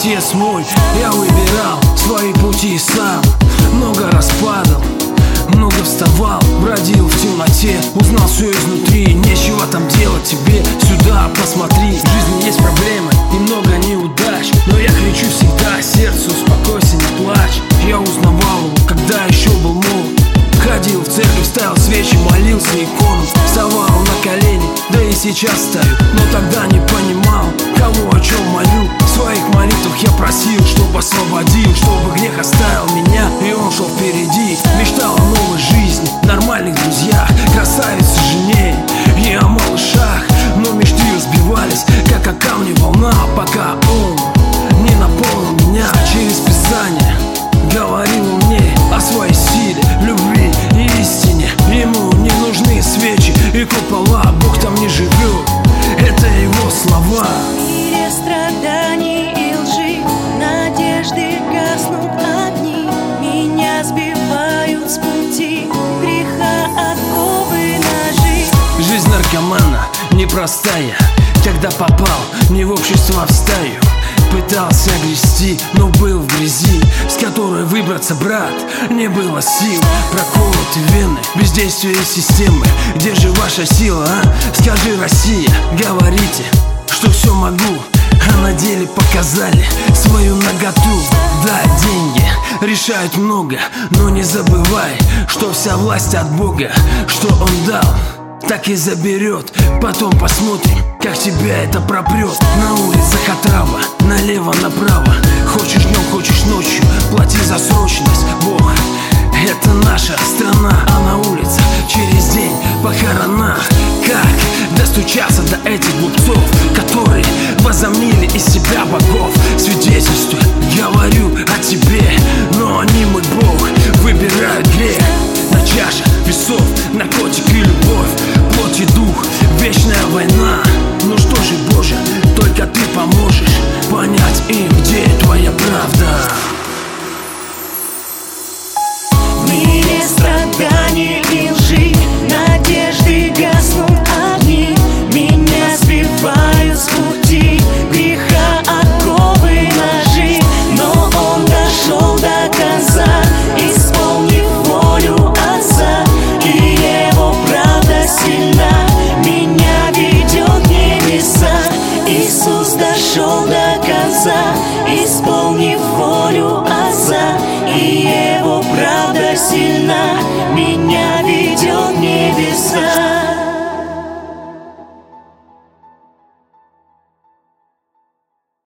Отец мой, я выбирал свои пути сам. Много раз падал, много вставал, бродил в темноте, узнал все изнутри. Нечего там делать тебе, сюда посмотри. В жизни есть проблемы и много неудач, но я кричу всегда сердцу: успокойся, не плачь. Я узнавал его, когда еще был молод. Ходил в церковь, ставил свечи, молился икону, вставал на колени, да и сейчас стою. Но тогда не понимал, кого о чем молю. В своих молитвах я просил, чтобы освободил, чтобы грех оставил меня, и он шел впереди. Мечтал о новой жизни, нормальных друзьях, красавице, жене и о малышах. Но мечты разбивались, как о камне волна, пока он не наполнил меня. Через Писание говорил он мне о своей силе, любви и истине. Ему не нужны свечи и купола, Бог там не живет, это его слова. В мире страданий и лжи, надежды гаснут огни. Меня сбивают с пути, греха оковы ножи. Жизнь наркомана непростая, когда попал не в общество, а в стаю. Пытался грести, но был в грязи, с которой выбраться, брат, не было сил. Проколоты вены, бездействие системы. Где же ваша сила, а? Скажи, Россия, говорите, что все могу, а на деле показали свою наготу. Да, деньги решают много, но не забывай, что вся власть от Бога. Что Он дал, так и заберет. Потом посмотрим, как тебя это пропрет. На улицах отрава, налево-направо. Хочешь днем, хочешь ночью, плати за срочность. Бог, это наша страна, а на улицах через день похорона. Как достучаться до этих глупцов, которые возомнили из себя богов? Свидетельствую, говорю о тебе, но они, мой Бог, выбирают грех. На чаше весов наркотик и любовь, плоть и дух, вечная война. Ну что же, Боже, только Ты поможешь понять им, где Твоя правда. В мире страданий и лжи, надежды гаснут огни. Меня сбивают с пути, греха оковы ножи. Но Он дошел до конца, исполнив волю Отца, и Его правда сильна, меня ведет в небеса. Иисус дошел до конца, исполнив волю Отца, и Его правда сильна, меня ведет в небеса.